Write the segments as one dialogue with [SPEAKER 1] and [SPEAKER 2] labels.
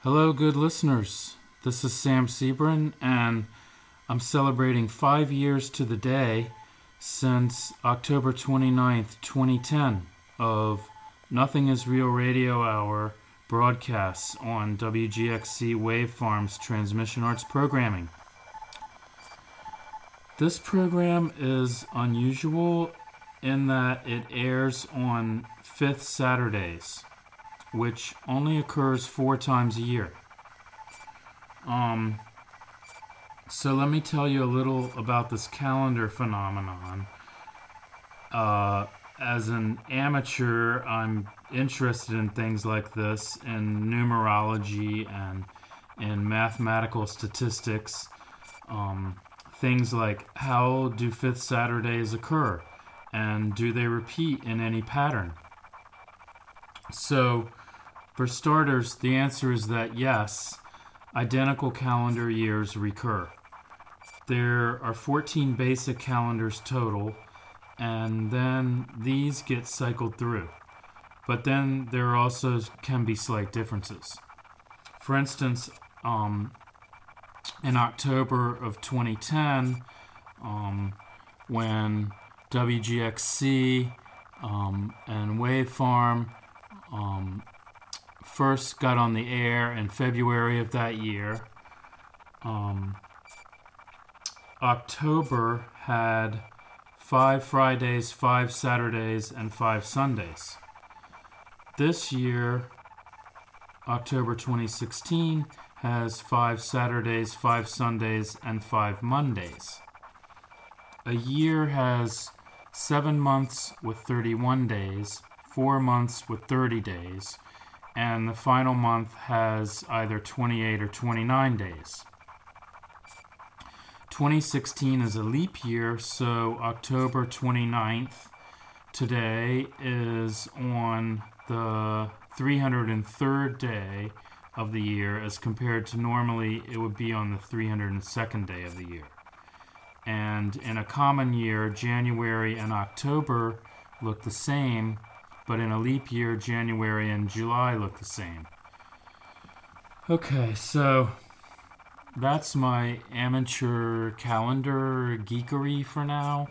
[SPEAKER 1] Hello, good listeners. This is Sam Sebrin, and I'm celebrating 5 years to the day since October 29th, 2010, of Nothing is Real Radio Hour broadcasts on WGXC Wavefarm's Transmission Arts Programming. This program is unusual in that it airs on fifth Saturdays, which only occurs 4 times a year. So let me tell you a little about this calendar phenomenon. As an amateur, I'm interested in things like this, in numerology and in mathematical statistics. Things like, how do fifth Saturdays occur? And do they repeat in any pattern? So, for starters, the answer is that yes, identical calendar years recur. There are 14 basic calendars total, and then these get cycled through. But then there also can be slight differences. For instance, in October of 2010, when WGXC and Wavefarm first got on the air in February of that year, October had 5 Fridays, 5 Saturdays, and 5 Sundays. This year, October 2016, has 5 Saturdays, 5 Sundays, and 5 Mondays. A year has 7 months with 31 days, 4 months with 30 days, and the final month has either 28 or 29 days. 2016 is a leap year, so October 29th today is on the 303rd day of the year, as compared to normally it would be on the 302nd day of the year. And in a common year, January and October look the same, but in a leap year, January and July look the same. Okay, so that's my amateur calendar geekery for now.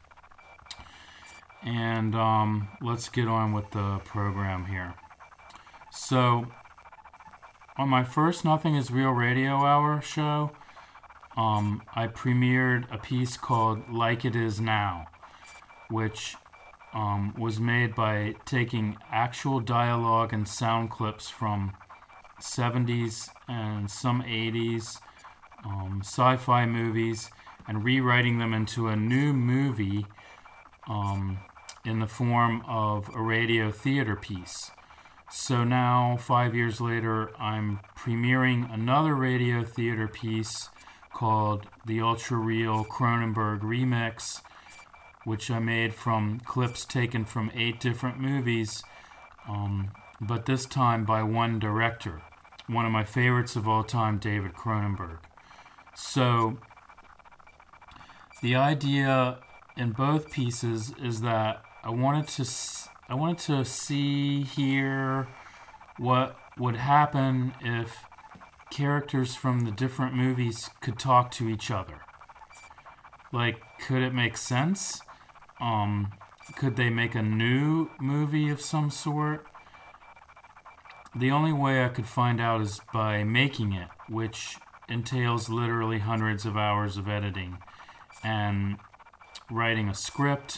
[SPEAKER 1] And let's get on with the program here. So, on my first Nothing is Real Radio Hour show, I premiered a piece called Like It Is Now, which was made by taking actual dialogue and sound clips from 70s and some 80s sci-fi movies and rewriting them into a new movie in the form of a radio theater piece. So now, 5 years later, I'm premiering another radio theater piece called the Ultra Real Cronenberg Remix, which I made from clips taken from 8 different movies, but this time by one director, one of my favorites of all time, David Cronenberg. So the idea in both pieces is that I wanted to hear what would happen if characters from the different movies could talk to each other. Like, could it make sense? Could they make a new movie of some sort? The only way I could find out is by making it, which entails literally hundreds of hours of editing and writing a script.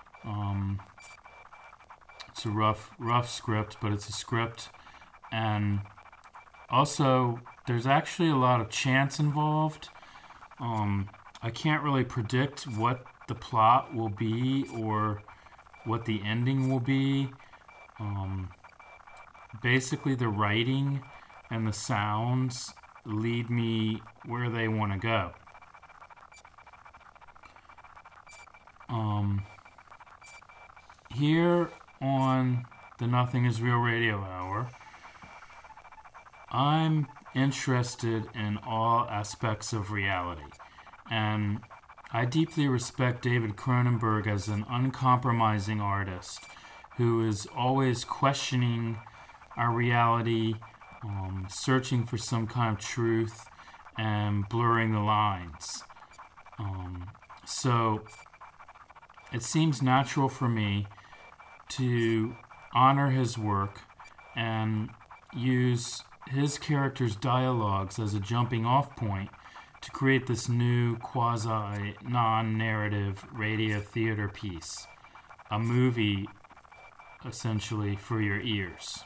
[SPEAKER 1] It's a rough script, but it's a script. And also, there's actually a lot of chance involved. I can't really predict what the plot will be or what the ending will be. Basically, the writing and the sounds lead me where they want to go. Here on the Nothing is Real Radio Hour, I'm interested in all aspects of reality, and I deeply respect David Cronenberg as an uncompromising artist who is always questioning our reality, searching for some kind of truth and blurring the lines. So it seems natural for me to honor his work and use his character's dialogues as a jumping off point to create this new quasi non-narrative radio theater piece, a movie essentially for your ears.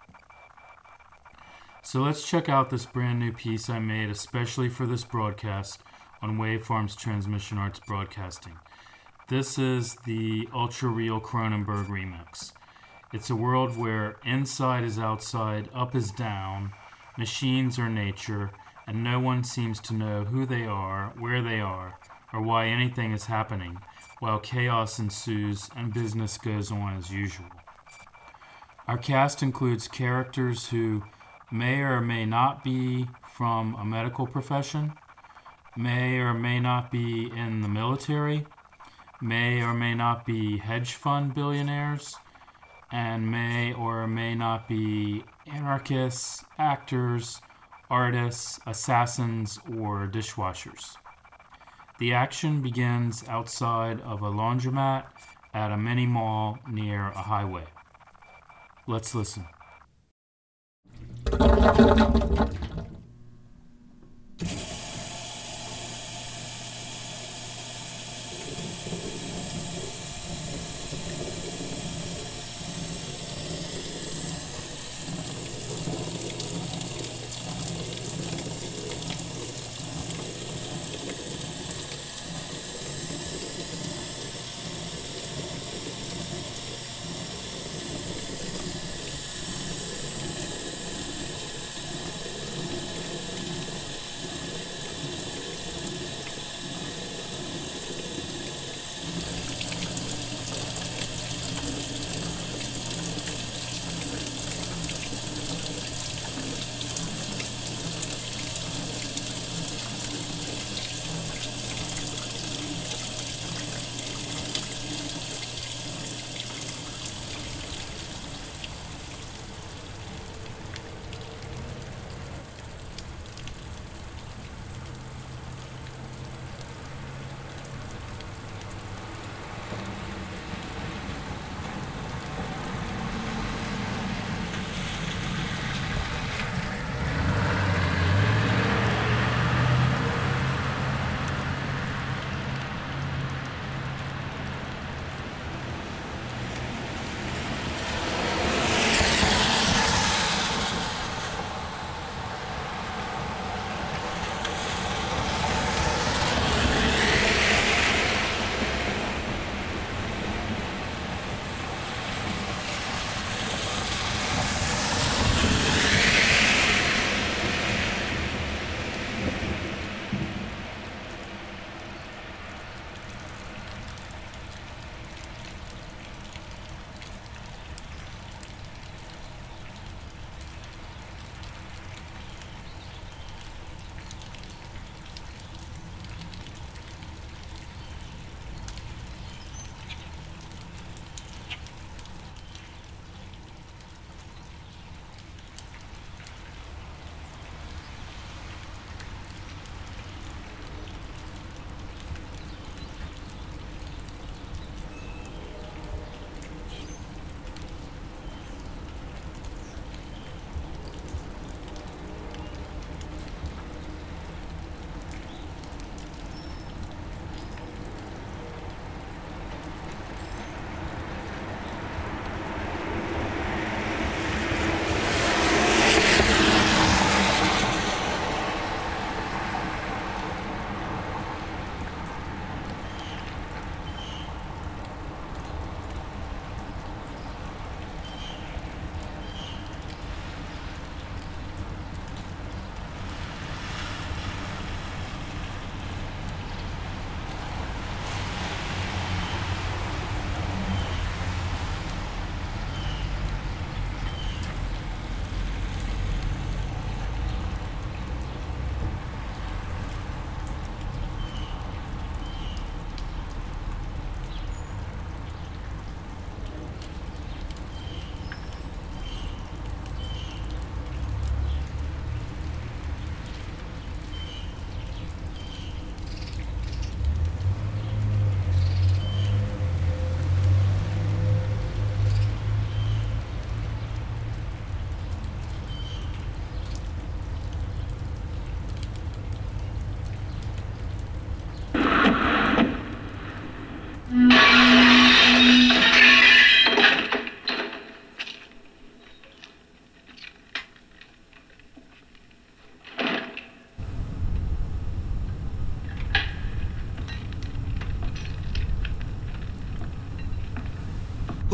[SPEAKER 1] So let's check out this brand new piece I made especially for this broadcast on Waveforms Transmission Arts Broadcasting. This is the Ultra Real Cronenberg remix. It's a world where inside is outside, up is down, machines are nature, and no one seems to know who they are, where they are, or why anything is happening, while chaos ensues and business goes on as usual. Our cast includes characters who may or may not be from a medical profession, may or may not be in the military, may or may not be hedge fund billionaires, and may or may not be anarchists, actors, artists, assassins, or dishwashers. The action begins outside of a laundromat at a mini mall near a highway. Let's listen.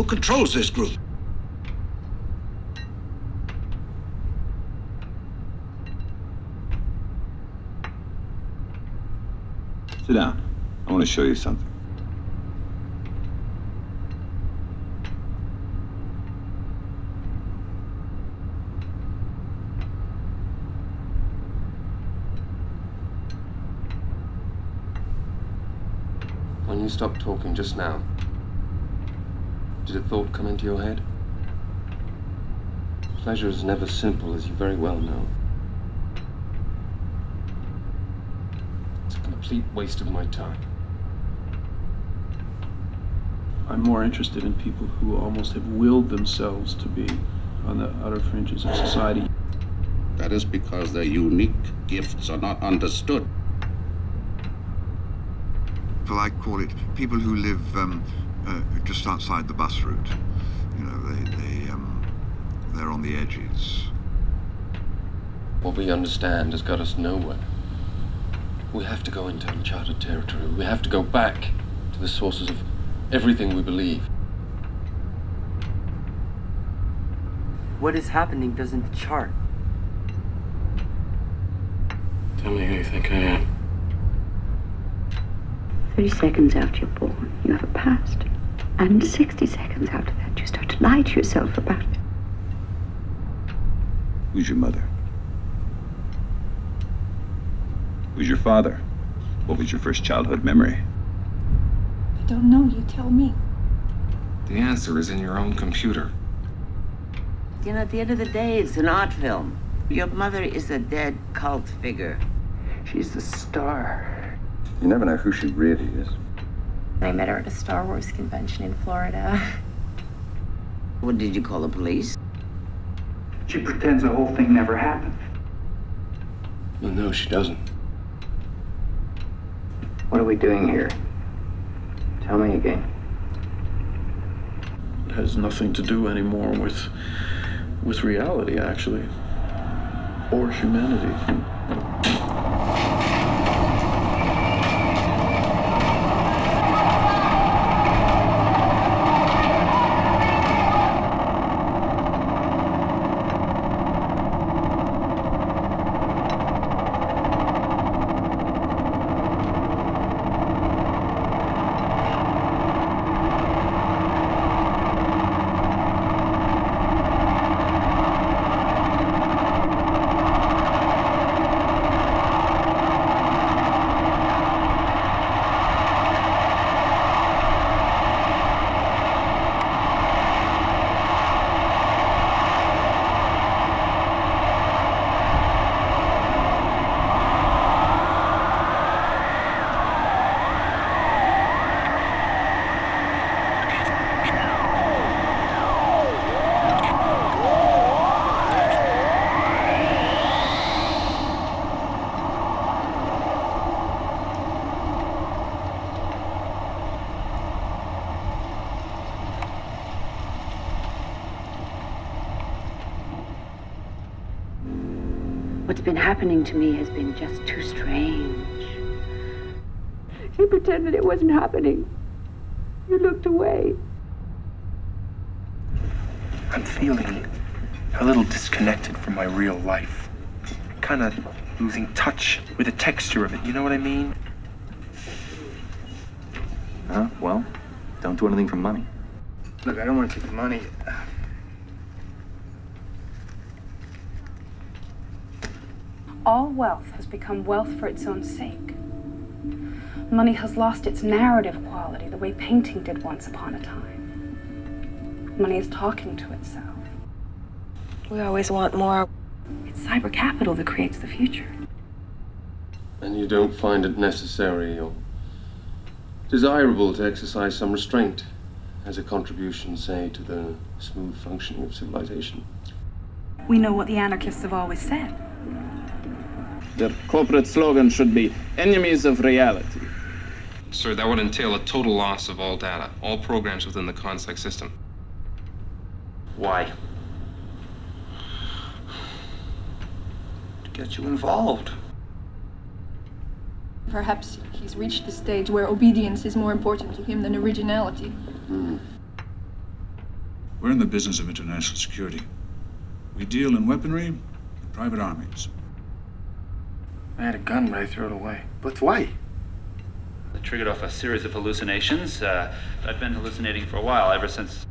[SPEAKER 2] Who controls this group?
[SPEAKER 3] Sit down. I want to show you something.
[SPEAKER 4] When you stopped talking just now, did a thought come into your head? Pleasure is never simple, as you very well know. It's a complete waste of my time.
[SPEAKER 5] I'm more interested in people who almost have willed themselves to be on the outer fringes of society.
[SPEAKER 2] That is because their unique gifts are not understood.
[SPEAKER 6] Well, I call it people who live just outside the bus route. You know, they're on the edges.
[SPEAKER 4] What we understand has got us nowhere. We have to go into uncharted territory. We have to go back to the sources of everything we believe.
[SPEAKER 7] What is happening doesn't chart.
[SPEAKER 4] Tell me who you think I am.
[SPEAKER 8] 30 seconds after you're born, you have a past. And 60 seconds after that, you start to lie to yourself about it.
[SPEAKER 3] Who's your mother? Who's your father? What was your first childhood memory?
[SPEAKER 9] I don't know, you tell me.
[SPEAKER 4] The answer is in your own computer.
[SPEAKER 10] You know, at the end of the day, it's an art film. Your mother is a dead cult figure.
[SPEAKER 7] She's the star.
[SPEAKER 3] You never know who she really is.
[SPEAKER 9] I met her at a Star Wars convention in Florida.
[SPEAKER 10] What did you call the police?
[SPEAKER 7] She pretends the whole thing never happened.
[SPEAKER 4] Well, no, she doesn't.
[SPEAKER 7] What are we doing here? Tell me again.
[SPEAKER 5] It has nothing to do anymore with reality, actually, or humanity.
[SPEAKER 8] What's been happening to me has been just too strange. You pretended it wasn't happening. You looked away.
[SPEAKER 7] I'm feeling a little disconnected from my real life. Kind of losing touch with the texture of it, you know what I mean?
[SPEAKER 3] Well, don't do anything for money.
[SPEAKER 7] Look, I don't want to take the money.
[SPEAKER 11] All wealth has become wealth for its own sake. Money has lost its narrative quality, the way painting did once upon a time. Money is talking to itself.
[SPEAKER 9] We always want more.
[SPEAKER 11] It's cyber capital that creates the future.
[SPEAKER 4] And you don't find it necessary or desirable to exercise some restraint as a contribution, say, to the smooth functioning of civilization?
[SPEAKER 11] We know what the anarchists have always said.
[SPEAKER 12] Their corporate slogan should be enemies of reality.
[SPEAKER 13] Sir, that would entail a total loss of all data, all programs within the Consec system.
[SPEAKER 7] Why? To get you involved.
[SPEAKER 9] Perhaps he's reached the stage where obedience is more important to him than originality.
[SPEAKER 14] We're in the business of international security. We deal in weaponry and private armies.
[SPEAKER 7] I had a gun, but I threw it away. But why?
[SPEAKER 15] It triggered off a series of hallucinations. I've been hallucinating for a while, ever since...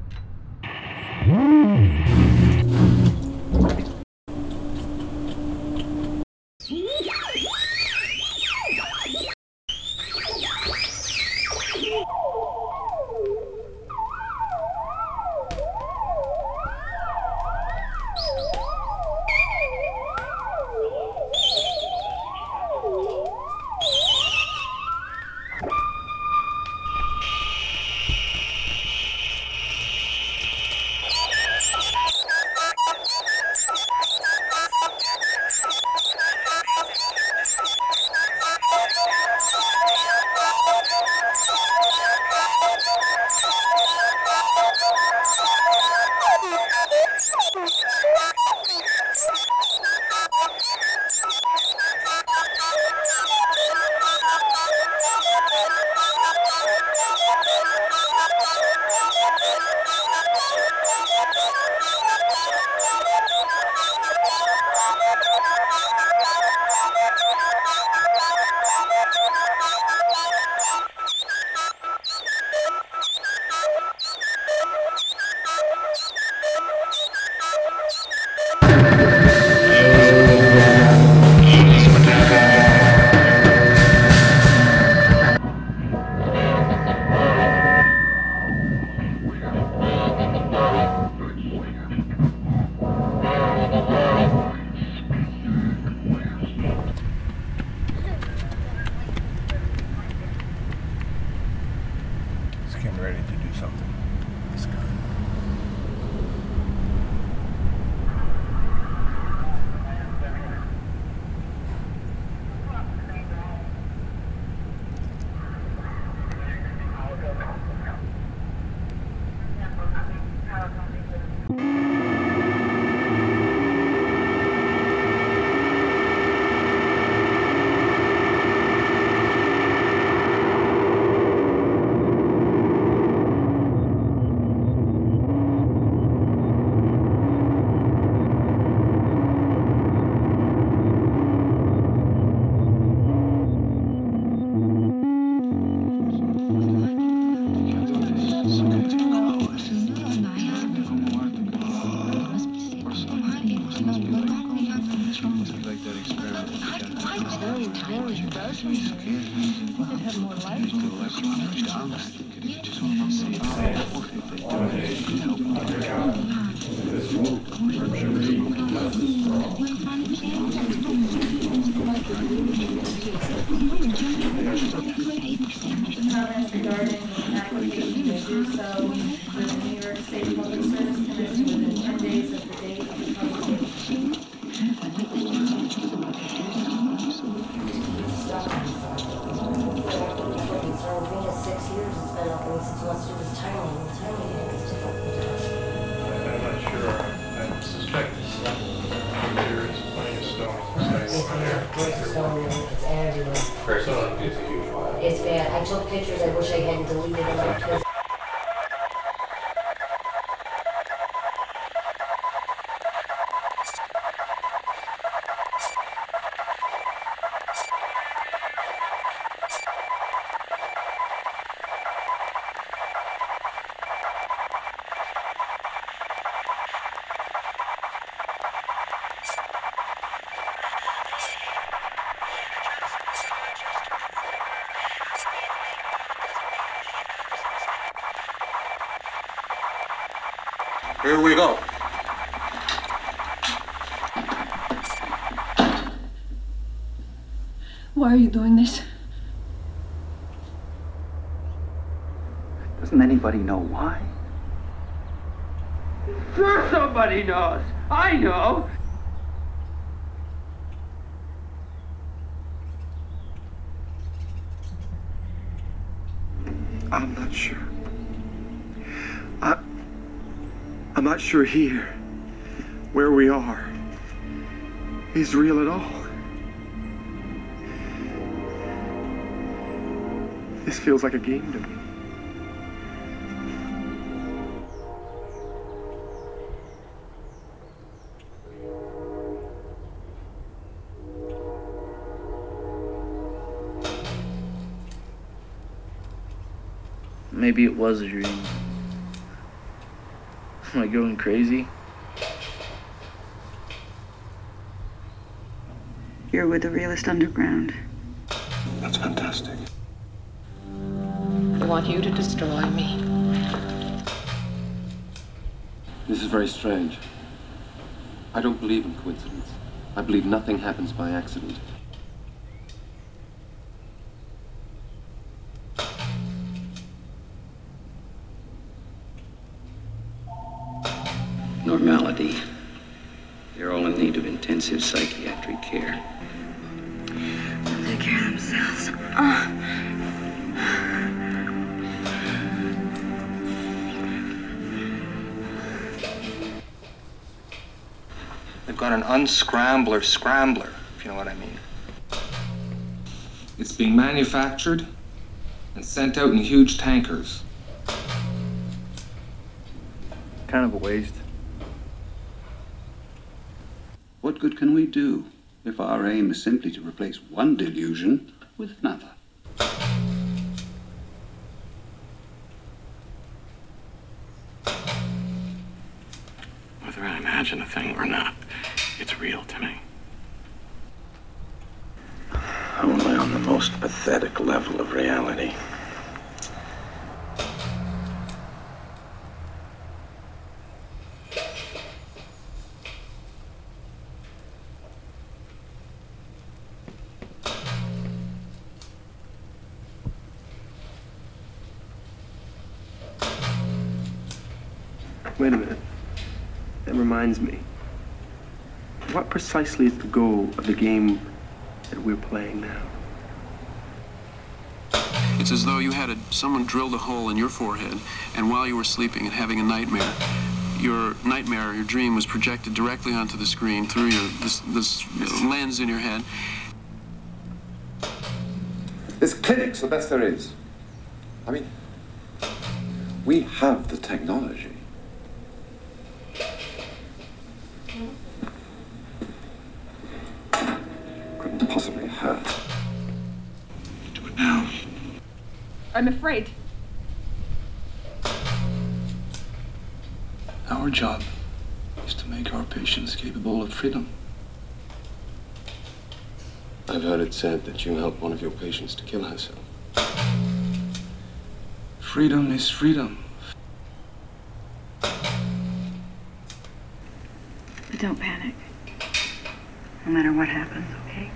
[SPEAKER 16] It's bad. I took pictures. I wish I hadn't deleted them because
[SPEAKER 17] here we go.
[SPEAKER 18] Why are you doing this?
[SPEAKER 19] Doesn't anybody know why?
[SPEAKER 20] Sure somebody knows. I know.
[SPEAKER 7] I'm not sure. I'm not sure here, where we are, is real at all. This feels like a game to me.
[SPEAKER 18] maybe it was a dream. Am I going crazy?
[SPEAKER 8] You're with the Realist Underground.
[SPEAKER 14] That's fantastic.
[SPEAKER 19] I want you to destroy me.
[SPEAKER 4] This is very strange. I don't believe in coincidence. I believe nothing happens by accident.
[SPEAKER 21] Normality. They're all in need of intensive psychiatric care.
[SPEAKER 8] They'll take care of themselves.
[SPEAKER 7] They've got an unscrambler scrambler, if you know what I mean.
[SPEAKER 13] It's being manufactured and sent out in huge tankers.
[SPEAKER 7] Kind of a waste.
[SPEAKER 2] What good can we do if our aim is simply to replace one delusion with another?
[SPEAKER 7] Whether I imagine a thing or not, it's real to me.
[SPEAKER 21] Only on the most pathetic level of reality.
[SPEAKER 7] Wait a minute. That reminds me. What precisely is the goal of the game that we're playing now?
[SPEAKER 5] It's as though you had someone drilled a hole in your forehead, and while you were sleeping and having a nightmare, your dream was projected directly onto the screen through this lens in your head.
[SPEAKER 14] This clinic's the best there is. I mean, we have the technology. Couldn't possibly hurt. Do it now.
[SPEAKER 11] I'm afraid.
[SPEAKER 14] Our job is to make our patients capable of freedom.
[SPEAKER 4] I've heard it said that you helped one of your patients to kill herself.
[SPEAKER 14] Freedom is freedom.
[SPEAKER 8] But don't panic. No matter what happens, okay?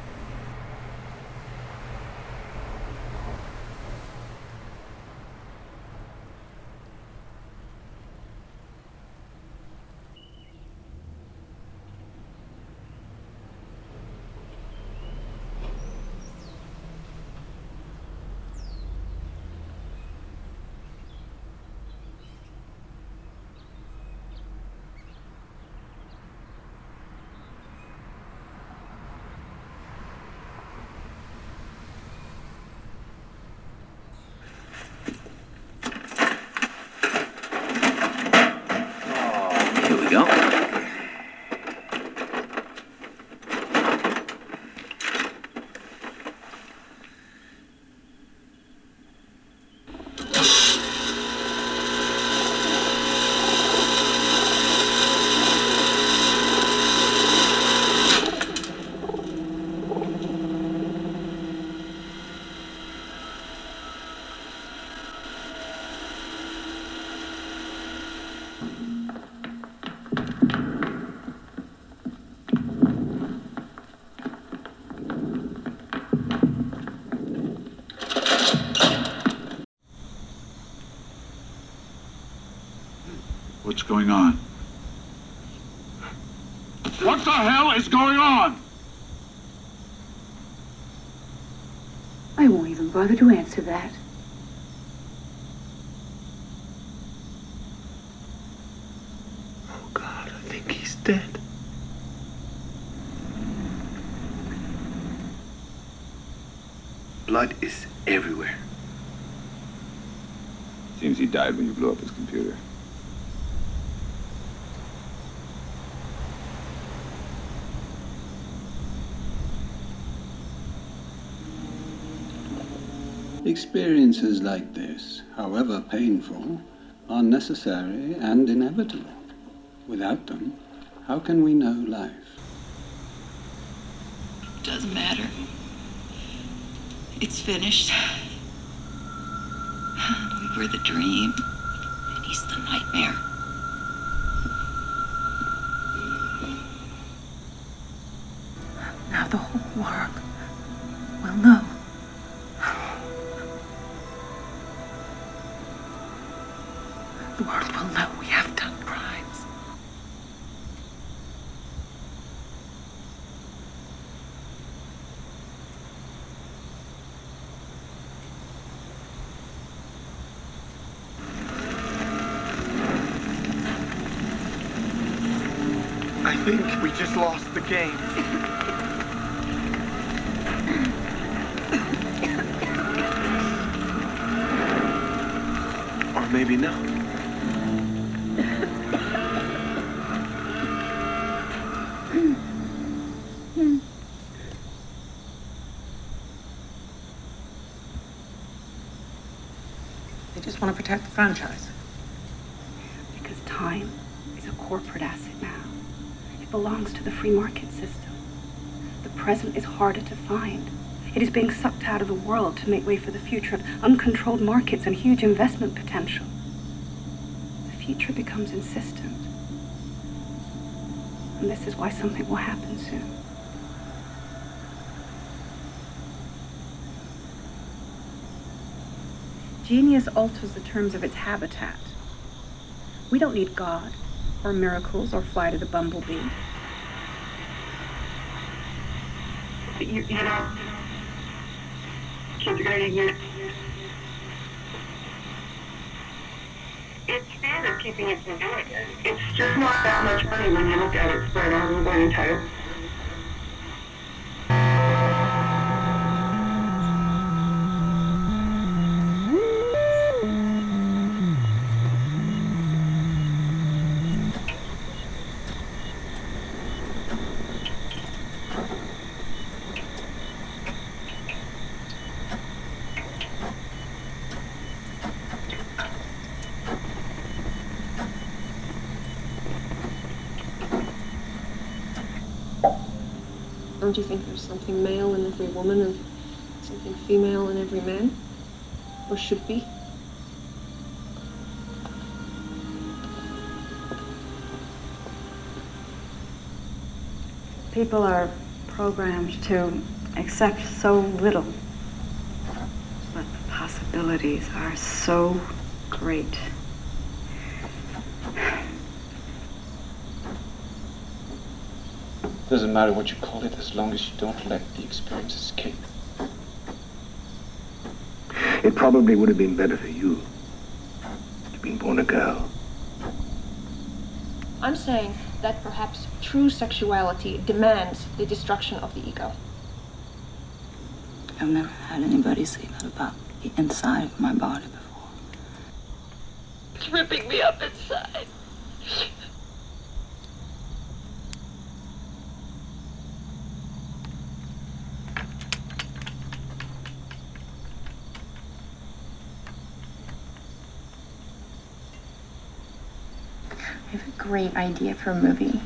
[SPEAKER 21] Here we go.
[SPEAKER 14] What's going on? What the hell is going on?
[SPEAKER 8] I won't even bother to answer that.
[SPEAKER 7] Oh, God, I think he's dead. Blood is everywhere.
[SPEAKER 3] Seems he died when you blew up his computer.
[SPEAKER 2] Experiences like this, however painful, are necessary and inevitable. Without them, how can we know life?
[SPEAKER 19] Doesn't matter. It's finished. We were the dream, and he's the nightmare.
[SPEAKER 11] Now the whole world will know. The world will know we have done crimes.
[SPEAKER 7] I think we just lost the game. Or maybe not.
[SPEAKER 22] They just want to protect the franchise.
[SPEAKER 11] Because time is a corporate asset now. It belongs to the free market system. The present is harder to find. It is being sucked out of the world to make way for the future of uncontrolled markets and huge investment potential. The future becomes insistent. And this is why something will happen soon. Genius alters the terms of its habitat. We don't need God, or miracles, or fly to the bumblebee.
[SPEAKER 23] But you know, kids are gonna get. It's fair that's keeping it from doing it. It's just not that much money when you look at it spread out over one entire.
[SPEAKER 24] Don't you think there's something male in every woman and something female in every man? Or should be?
[SPEAKER 8] People are programmed to accept so little, but the possibilities are so great.
[SPEAKER 25] Doesn't matter what you call it as long as you don't let the experience escape.
[SPEAKER 26] It probably would have been better for you to have been born a girl.
[SPEAKER 24] I'm saying that perhaps true sexuality demands the destruction of the ego.
[SPEAKER 19] I've never had anybody say that about the inside of my body before.
[SPEAKER 23] It's ripping me up inside.
[SPEAKER 9] I have a great idea for a movie.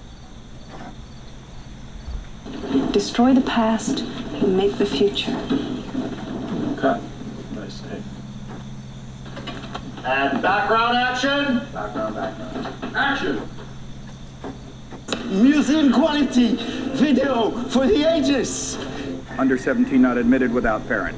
[SPEAKER 11] Destroy the past and make the future.
[SPEAKER 25] Cut. Nice save.
[SPEAKER 27] And background action.
[SPEAKER 25] Background.
[SPEAKER 27] Action.
[SPEAKER 28] Museum quality video for the ages.
[SPEAKER 29] Under 17 not admitted without parent.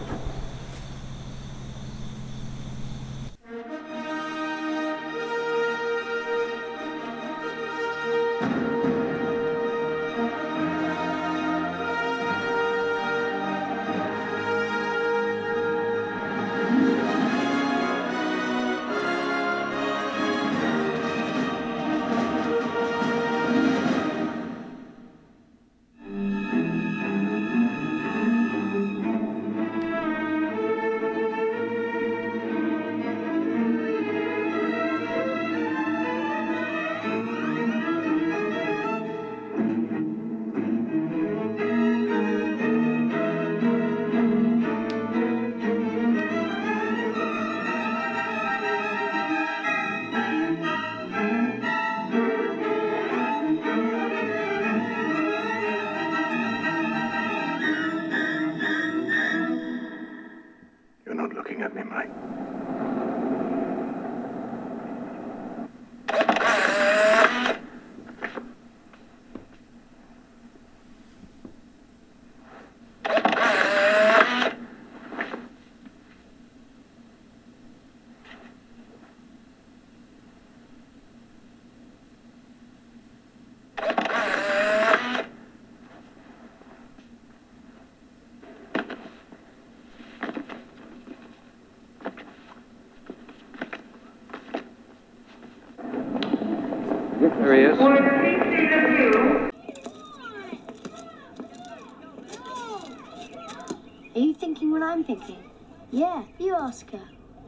[SPEAKER 26] looking at me, Mike.
[SPEAKER 1] There he is.
[SPEAKER 6] Are you thinking what I'm thinking? Yeah, you ask her.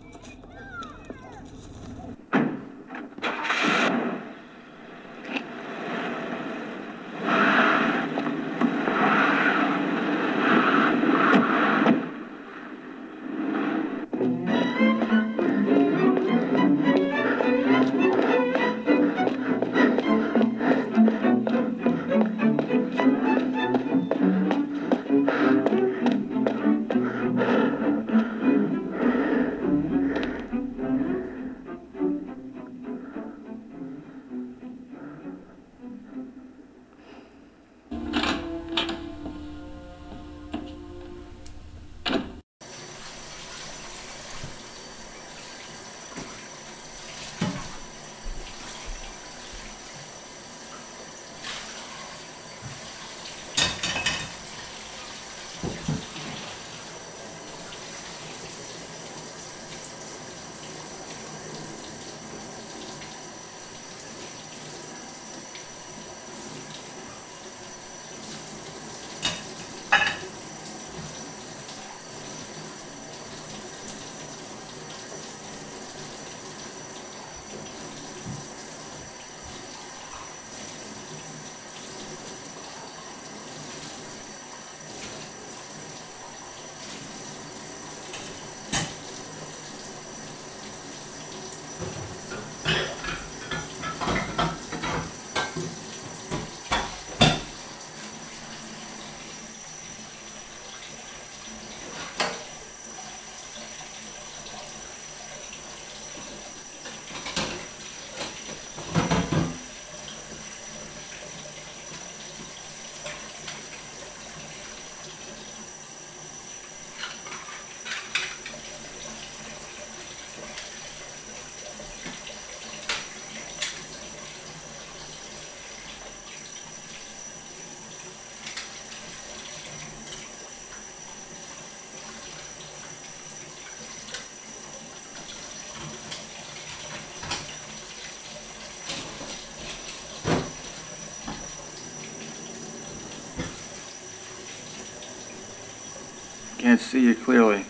[SPEAKER 29] Can't see you clearly.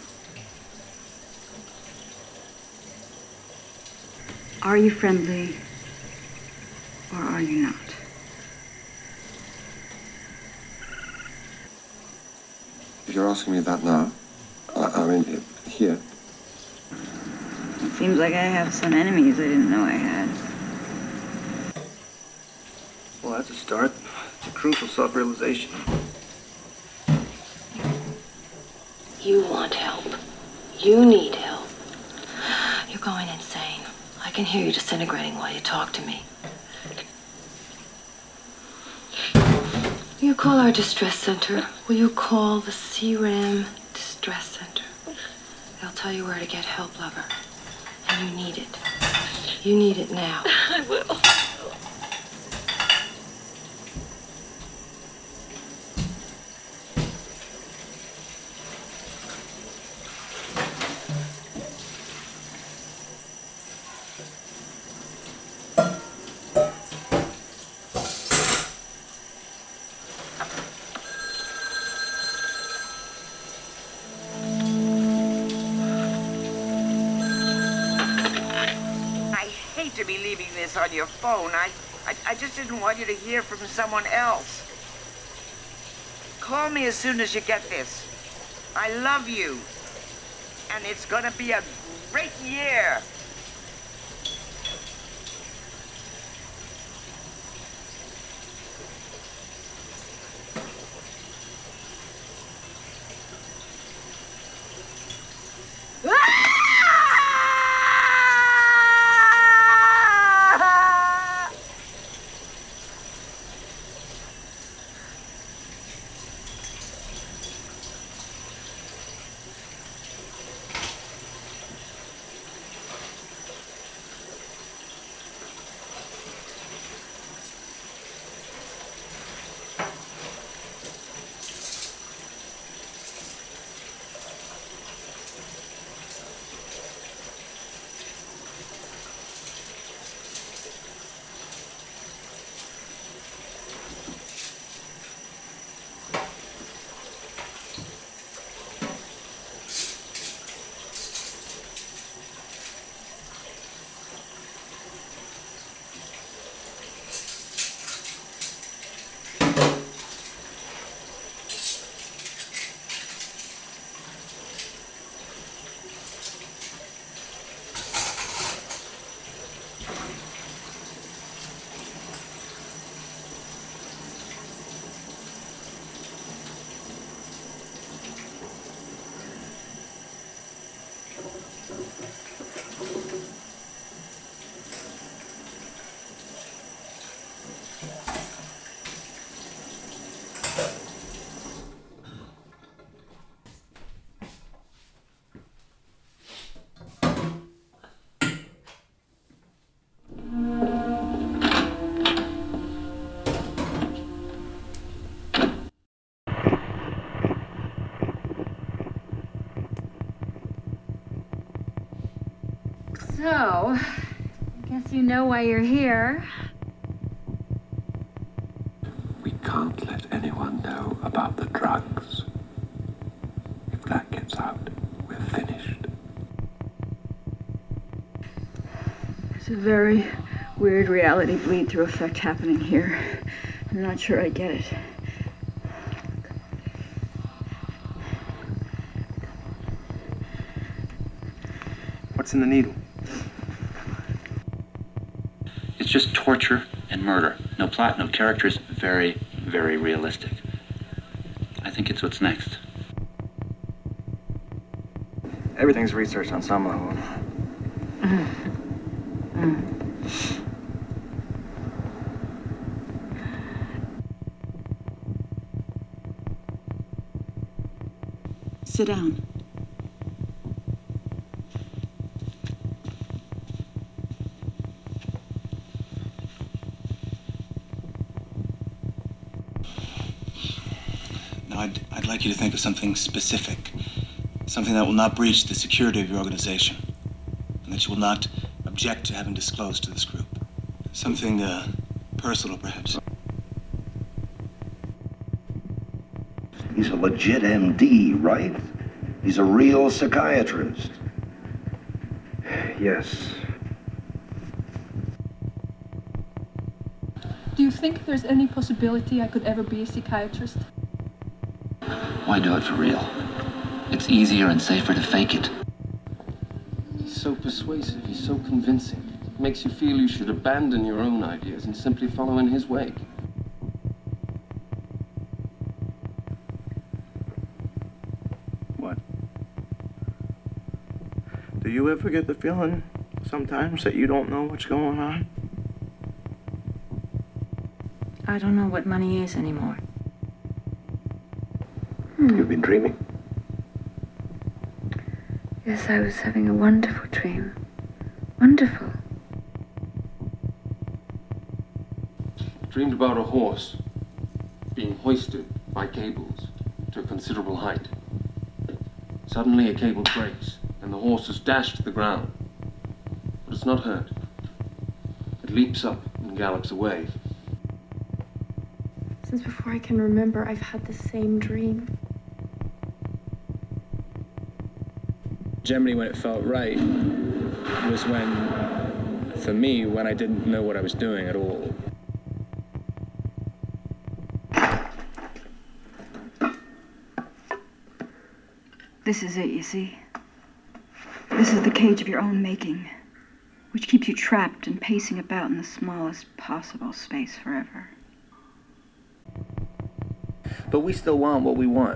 [SPEAKER 8] Are you friendly or are you not?
[SPEAKER 14] If you're asking me that now, I mean, here.
[SPEAKER 19] It seems like I have some enemies I didn't know I had.
[SPEAKER 29] Well, that's a start. It's a crucial self-realization.
[SPEAKER 10] You want help. You need help. You're going insane. I can hear you disintegrating while you talk to me. Will you call our distress center? Will you call the CRAM Distress Center? They'll tell you where to get help, lover. And you need it. You need it now. I will.
[SPEAKER 12] To be leaving this on your phone. I just didn't want you to hear from someone else. Call me as soon as you get this. I love you. And it's gonna be a great year. Ah!
[SPEAKER 10] So, I guess you know why you're here.
[SPEAKER 14] We can't let anyone know about the drugs. If that gets out, we're finished.
[SPEAKER 8] There's a very weird reality bleed-through effect happening here. I'm not sure I get it.
[SPEAKER 7] What's in the needle?
[SPEAKER 4] It's just torture and murder. No plot, no characters. Very, very realistic. I think it's what's next.
[SPEAKER 29] Everything's research on some level.
[SPEAKER 8] Sit down.
[SPEAKER 5] Now, I'd like you to think of something specific. Something that will not breach the security of your organization. And that you will not object to having disclosed to this group. Something, personal, perhaps.
[SPEAKER 28] He's a legit MD, right? He's a real psychiatrist.
[SPEAKER 26] Yes.
[SPEAKER 24] Do you think there's any possibility I could ever be a psychiatrist?
[SPEAKER 4] Why do it for real? It's easier and safer to fake it.
[SPEAKER 13] He's so persuasive, he's so convincing. It makes you feel you should abandon your own ideas and simply follow in his wake.
[SPEAKER 29] What? Do you ever get the feeling sometimes that you don't know what's going on?
[SPEAKER 10] I don't know what money is anymore.
[SPEAKER 26] You've been dreaming?
[SPEAKER 8] Yes, I was having a wonderful dream. Wonderful.
[SPEAKER 13] Dreamed about a horse being hoisted by cables to a considerable height. Suddenly a cable breaks and the horse is dashed to the ground. But it's not hurt. It leaps up and gallops away.
[SPEAKER 24] Since before I can remember, I've had the same dream.
[SPEAKER 25] Generally, when it felt right was when, for me, when I didn't know what I was doing at all.
[SPEAKER 8] This is it, you see. This is the cage of your own making, which keeps you trapped and pacing about in the smallest possible space forever.
[SPEAKER 29] But we still want what we want.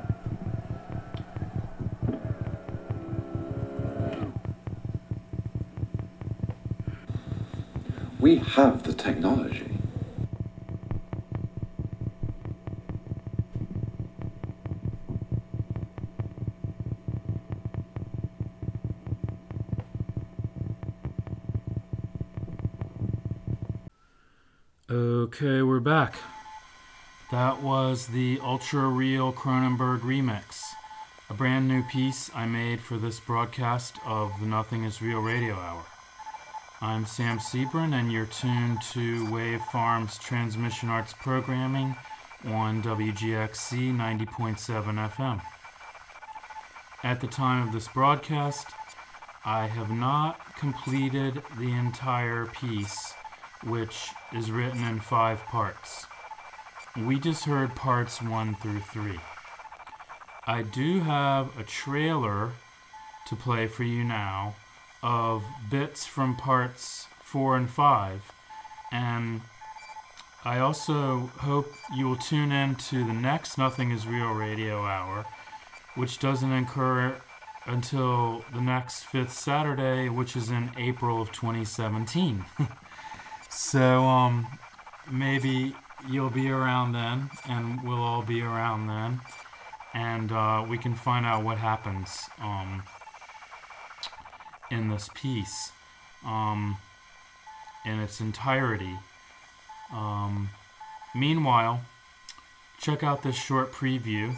[SPEAKER 14] We have the technology.
[SPEAKER 15] Okay, we're back. That was the Ultra Real Cronenberg remix, a brand new piece I made for this broadcast of the Nothing Is Real Radio Hour. I'm Sam Sebrin, and you're tuned to Wave Farm's Transmission Arts programming on WGXC 90.7 FM. At the time of this broadcast, I have not completed the entire piece, which is written in 5 parts. We just heard parts 1 through 3. I do have a trailer to play for you now of bits from parts 4 and 5, and I also hope you will tune in to the next Nothing Is Real Radio Hour, which doesn't occur until the next 5th Saturday, which is in April of 2017. So maybe you'll be around then, and we'll all be around then, and we can find out what happens in this piece in its entirety. Meanwhile, check out this short preview,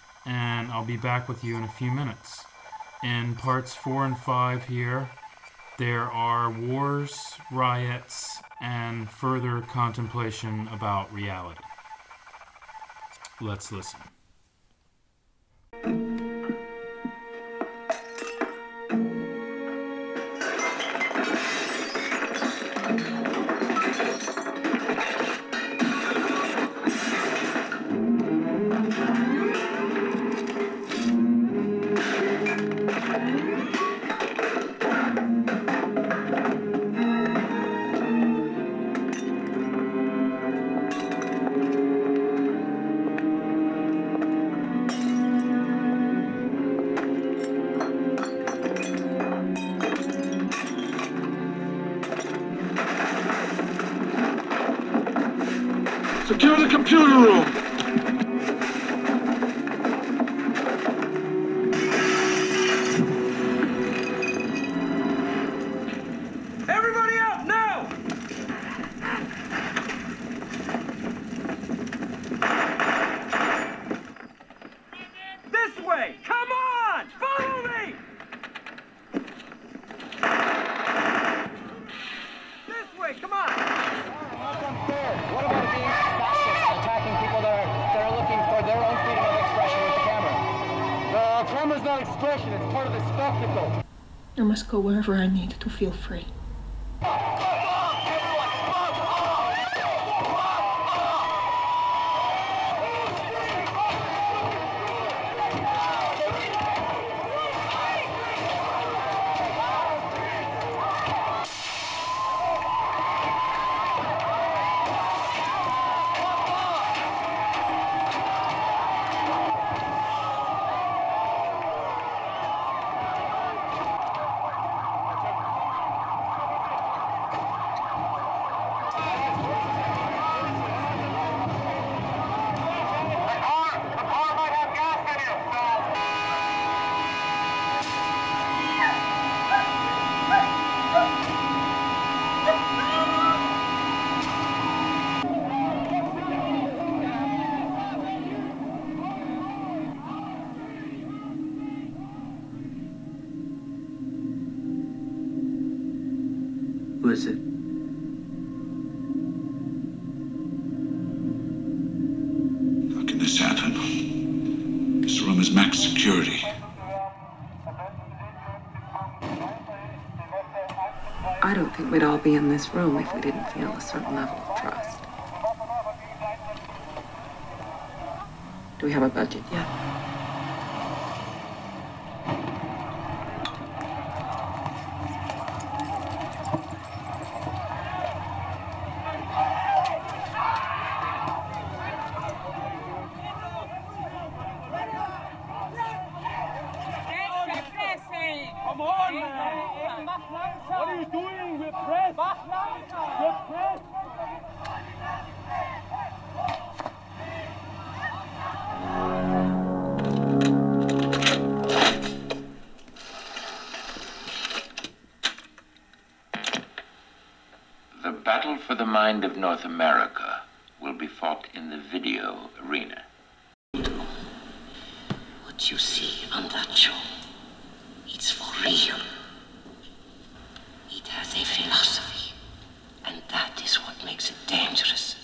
[SPEAKER 15] and I'll be back with you in a few minutes. In parts 4 and 5 here, There are wars, riots, and further contemplation about reality. Let's listen.
[SPEAKER 27] Secure the computer room.
[SPEAKER 12] Everybody out now! This way! Come on! Follow me! This way, come on!
[SPEAKER 2] What about being fascist, attacking people that are looking for their own freedom of expression with the camera? The camera's not expression, it's part of the spectacle.
[SPEAKER 24] I must go wherever I need to feel free.
[SPEAKER 3] Who is it?
[SPEAKER 16] How can this happen? This room is max security.
[SPEAKER 10] I don't think we'd all be in this room if we didn't feel a certain level of trust. Do we have a budget yet?
[SPEAKER 27] Come on, man! What are you doing? We're pressed! We're pressed!
[SPEAKER 17] The battle for the mind of North America will be fought in the video arena.
[SPEAKER 18] What you see on that show, it's for real. It has a philosophy, and that is what makes it dangerous.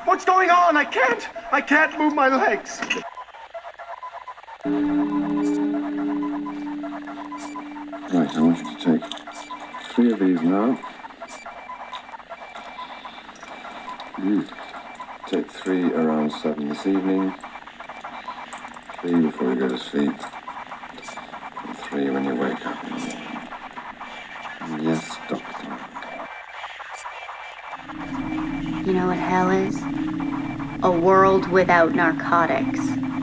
[SPEAKER 7] What's going on? I can't move my legs.
[SPEAKER 14] Right, I want you to take 3 of these now. Take 3 around 7 this evening. 3 before you go to sleep. And 3 when you wake up in the morning. Yes, Doctor.
[SPEAKER 1] You know what hell is? A world without narcotics.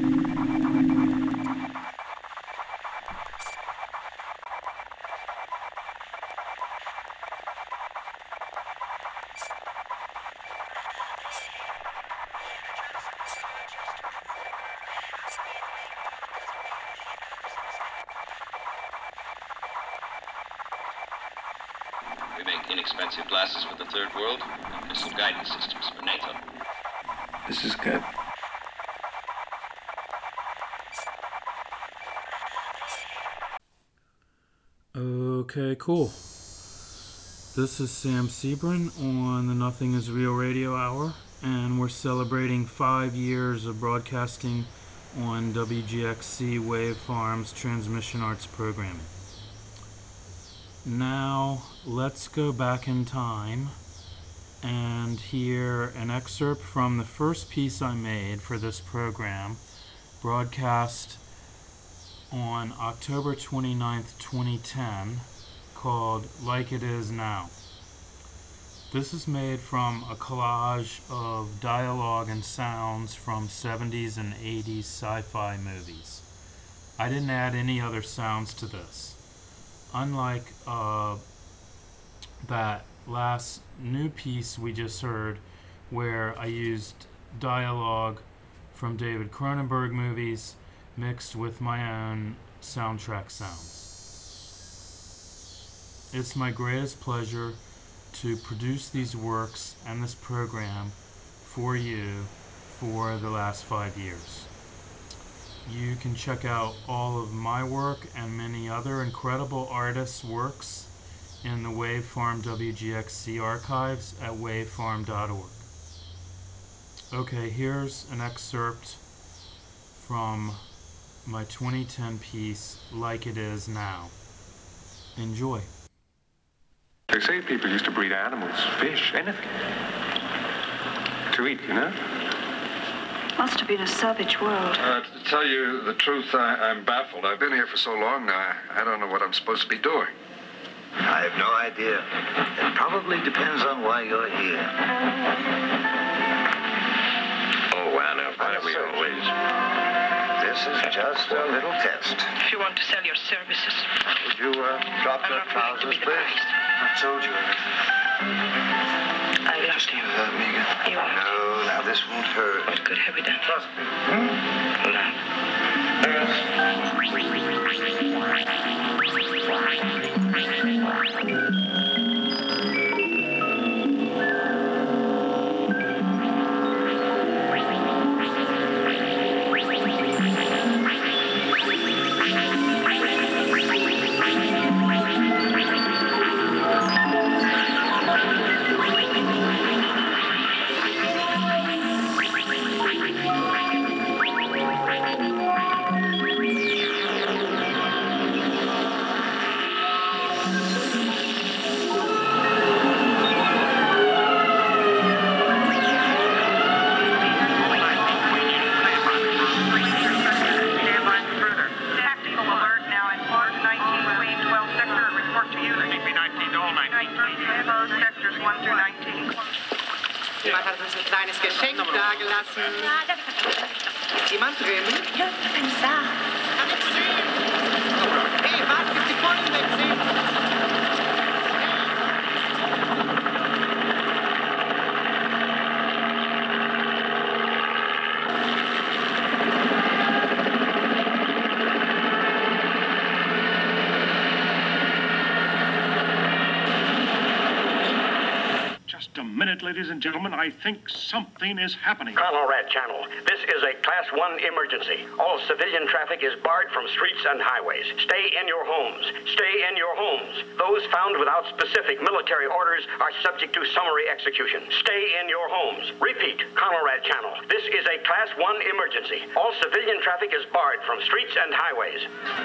[SPEAKER 3] We make inexpensive glasses for the Third World and missile guidance systems for NATO.
[SPEAKER 14] This is good.
[SPEAKER 15] Okay, cool. This is Sam Sebrin on the Nothing Is Real Radio Hour, and we're celebrating 5 years of broadcasting on WGXC Wave Farm's Transmission Arts programming. Now, let's go back in time and hear an excerpt from the first piece I made for this program, broadcast on October 29th, 2010, called Like It Is Now. This is made from a collage of dialogue and sounds from 70s and 80s sci-fi movies. I didn't add any other sounds to this. Unlike that last new piece we just heard, where I used dialogue from David Cronenberg movies mixed with my own soundtrack sounds. It's my greatest pleasure to produce these works and this program for you for the last 5 years. You can check out all of my work and many other incredible artists' works in the Wavefarm WGXC archives at wavefarm.org. Okay, here's an excerpt from my 2010 piece, Like It Is Now. Enjoy.
[SPEAKER 14] They say people used to breed animals, fish, anything. To eat, you know?
[SPEAKER 8] Must have been a savage world.
[SPEAKER 16] To tell you the truth, I'm baffled. I've been here for so long now, I don't know what I'm supposed to be doing.
[SPEAKER 28] I have no idea. It probably depends on why you're here.
[SPEAKER 16] Oh, Anna, why are we always...
[SPEAKER 28] This is just a little test.
[SPEAKER 18] If you want to sell your services.
[SPEAKER 28] Would you drop your trousers, please? I told you everything.
[SPEAKER 18] I lost you.
[SPEAKER 28] Megan.
[SPEAKER 18] You won't.
[SPEAKER 28] No, now this won't hurt.
[SPEAKER 18] What good have we done?
[SPEAKER 28] Trust me.
[SPEAKER 6] Jemand hat uns ein kleines Geschenk dagelassen. Ist jemand drin?
[SPEAKER 10] Ja, ich bin da.
[SPEAKER 6] Hey, warte, bis die Kunden weg sind.
[SPEAKER 16] Just a minute
[SPEAKER 4] right, ladies and gentlemen, I think something is happening.
[SPEAKER 5] Conrad Channel, this is a Class 1 emergency. All civilian traffic is barred from streets and highways. Stay in your homes. Stay in your homes. Those found without specific military orders are subject to summary execution. Stay in your homes. Repeat, Conrad Channel, this is a Class 1 emergency. All civilian traffic is barred from streets and highways.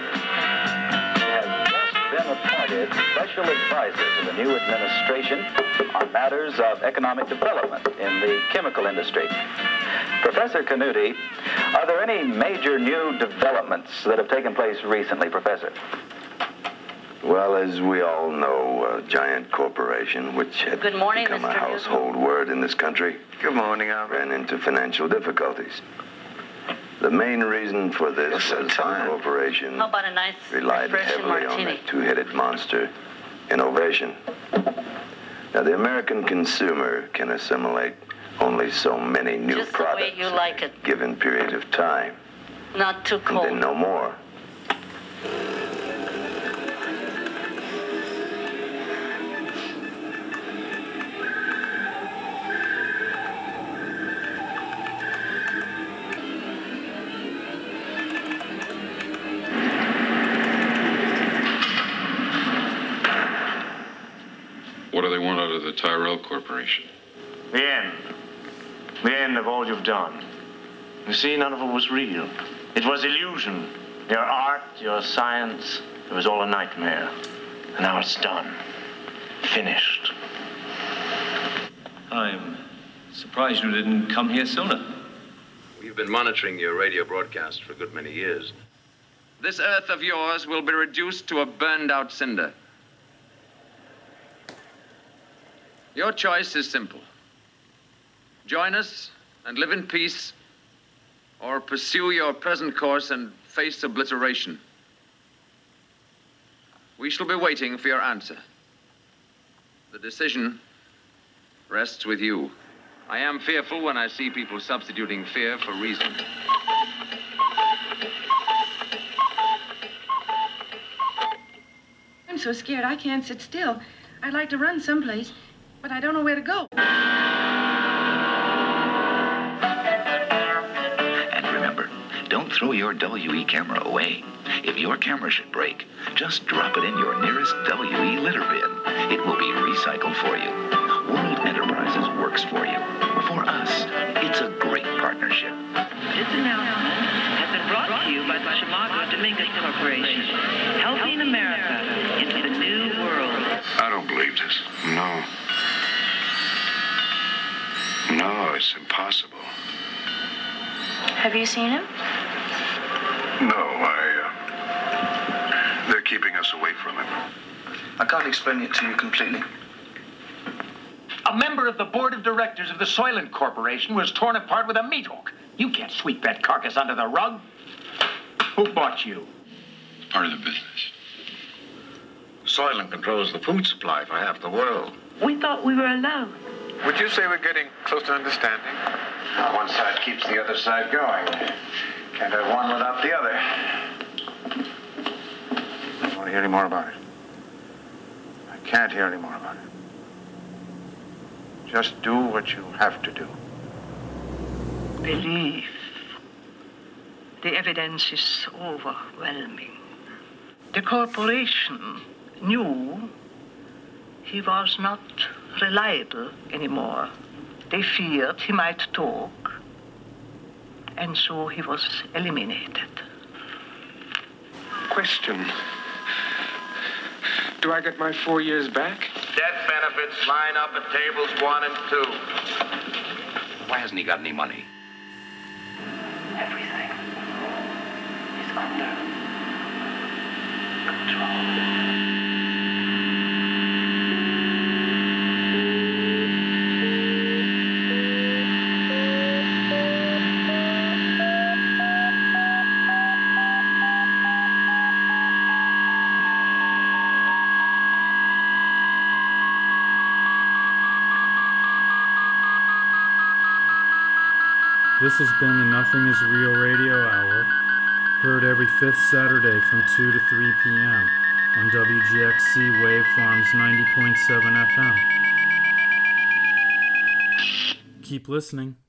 [SPEAKER 9] Been appointed special advisor to the new administration on matters of economic development in the chemical industry. Professor Canuti, are there any major new developments that have taken place recently, Professor?
[SPEAKER 28] Well, as we all know, Giant Corporation, which had
[SPEAKER 11] Good morning,
[SPEAKER 28] become a
[SPEAKER 11] Mr.
[SPEAKER 28] household word in this country. Good morning. Ran into financial difficulties. The main reason for this was the corporation
[SPEAKER 11] How about a nice
[SPEAKER 28] relied
[SPEAKER 11] refreshing
[SPEAKER 28] heavily on
[SPEAKER 11] martini?
[SPEAKER 28] that two-headed monster, innovation. Now, the American consumer can assimilate only so many new
[SPEAKER 11] Just
[SPEAKER 28] products
[SPEAKER 11] the way you like it.
[SPEAKER 28] in a given period of time,
[SPEAKER 11] Not too
[SPEAKER 28] and
[SPEAKER 11] cold.
[SPEAKER 28] then no more.
[SPEAKER 16] What do they want out of the Tyrell Corporation?
[SPEAKER 19] The end. The end of all you've done. You see, none of it was real. It was illusion. Your art, your science, it was all a nightmare. And now it's done. Finished.
[SPEAKER 20] I'm surprised you didn't come here sooner.
[SPEAKER 3] We've been monitoring your radio broadcast for a good many years. This Earth of yours will be reduced to a burned-out cinder. Your choice is simple. Join us and live in peace, or pursue your present course and face obliteration. We shall be waiting for your answer. The decision rests with you. I am fearful when I see people substituting fear for reason.
[SPEAKER 21] I'm so scared I can't sit still. I'd like to run someplace, but I don't know where to go.
[SPEAKER 22] And remember, don't throw your WE camera away. If your camera should break, just drop it in your nearest WE litter bin. It will be recycled for you. World Enterprises works for you. For us, it's a great partnership.
[SPEAKER 23] This announcement has been brought to you by the Chamaco Dominguez Corporation, helping America into the new world.
[SPEAKER 16] I don't believe this. No. No, it's impossible.
[SPEAKER 21] Have you seen him?
[SPEAKER 16] No, they're keeping us away from him.
[SPEAKER 30] I can't explain it to you completely.
[SPEAKER 31] A member of the board of directors of the Soylent Corporation was torn apart with a meat hook. You can't sweep that carcass under the rug. Who bought you?
[SPEAKER 16] Part of the business.
[SPEAKER 30] Soylent controls the food supply for half the world.
[SPEAKER 23] We thought we were alone.
[SPEAKER 30] Would you say we're getting close to understanding?
[SPEAKER 22] One side keeps the other side going. Can't have one without the other.
[SPEAKER 30] I don't want to hear any more about it. I can't hear any more about it. Just do what you have to do.
[SPEAKER 23] Believe. The evidence is overwhelming. The corporation knew he was not reliable anymore. They feared he might talk, and so he was eliminated.
[SPEAKER 13] Question. Do I get my 4 years back?
[SPEAKER 19] Death benefits line up at tables 1 and 2.
[SPEAKER 17] Why hasn't he got any money?
[SPEAKER 23] Everything is under control.
[SPEAKER 15] This has been the Nothing is Real Radio Hour, heard every 5th Saturday from 2 to 3 p.m. on WGXC Waveforms 90.7 FM. keep listening.